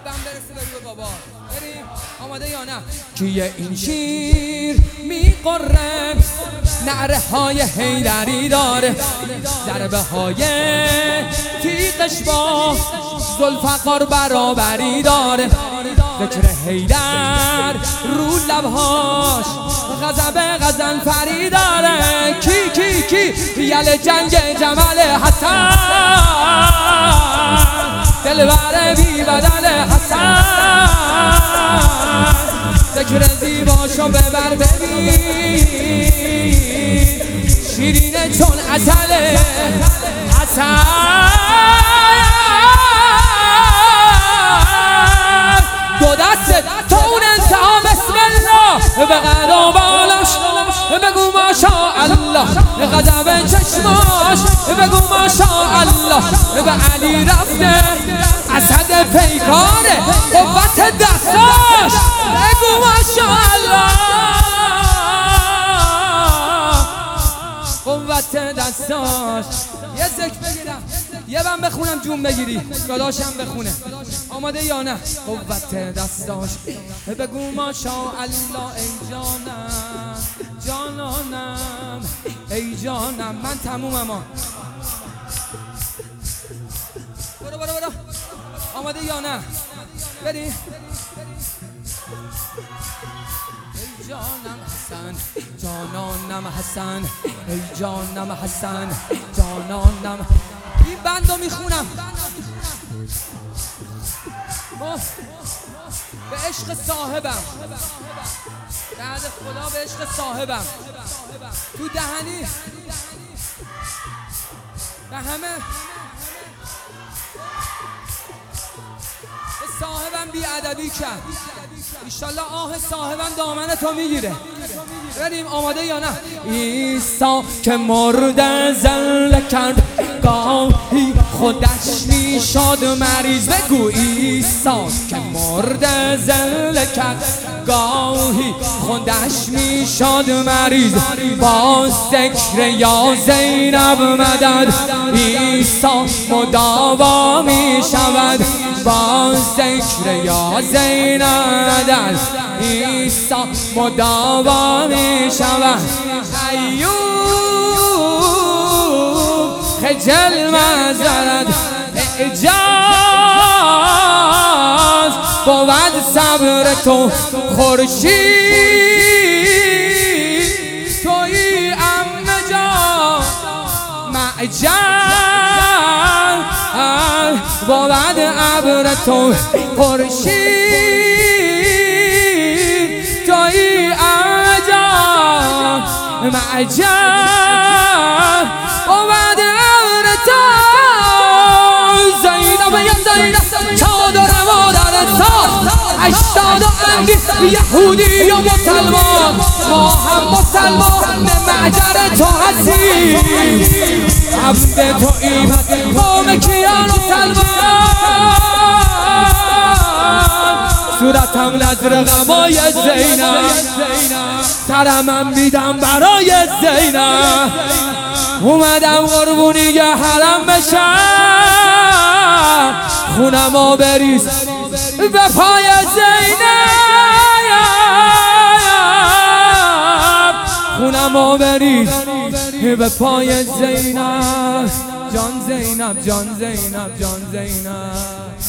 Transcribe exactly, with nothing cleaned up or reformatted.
بم برسه به بابا. بریم آماده یا نه؟ کیه این شیر میقره نعره های حیدری داره، ضربه های تیغش با ذوالفقار برابری داره، ذکر حیدر رو لبهاش غضب غزل فری داره. کی کی کی یل جنگ جمل حسن، دلبر بی بدل حسن، ذکر زیباشو ببر ببین، شیرینه چون عسل حسن. دو دست تا اون انتها بسم الله، به قد و بالاش بگو ماشاءالله، غضب چشماش بگو ماشاءالله، به علی رفته اسد پیکاره، قوت دستاش بگو ماشاءالله، قوت دستاش. یه ذکر بگیرم یه بم بخونم جون بگیری، داداشم بخونه. آماده یا نه؟ قوت دستاش بگو ماشاءالله، ای جانم جانانم ای جانم. من تمومم ها. برو برو برو. آماده یا نه؟ بریم. ای جانم حسن جانانم حسن، ای جانم حسن جانانم. این بندو میخونم به عشق صاحبم، بعد خدا به عشق صاحبم. تو دهنی به همه به صاحبم بی ادبی کرد، ایشالله آه صاحبم دامن تو میگیره. بریم آماده یا نه؟ عیسی که مرده زنده کرد، گاهی خودش میشد مریض. بگو عیسی که مرده زنده کرد، گاهی خودش میشد مریض. با ذکر یا زینب مدد، عیسی مداوا میشود. با ذکر یا زینب مدد، عیسی مداوا میشود. ایوب خجل مزرد اعجاز، بود صبر تو خورشید، تویی ام جان معجل، بود ابر تو خورشید، تویی ام جان معجل، بود ابر تو. زینب یا زینب چادر مادر سال، هشتاد و اندی یهودی و مسلمان، ما هم مسلمان به معجر تو هستیم، عبد تو این قوم کیان و سلمان. صورتم نظر غمای زینب، سرمم میدم برای زینب، اومدم قربونی حرم بشم، خونمو بریز به پای زینب، خونمو بریز به پای زینب. جان زینب جان زینب جان زینب.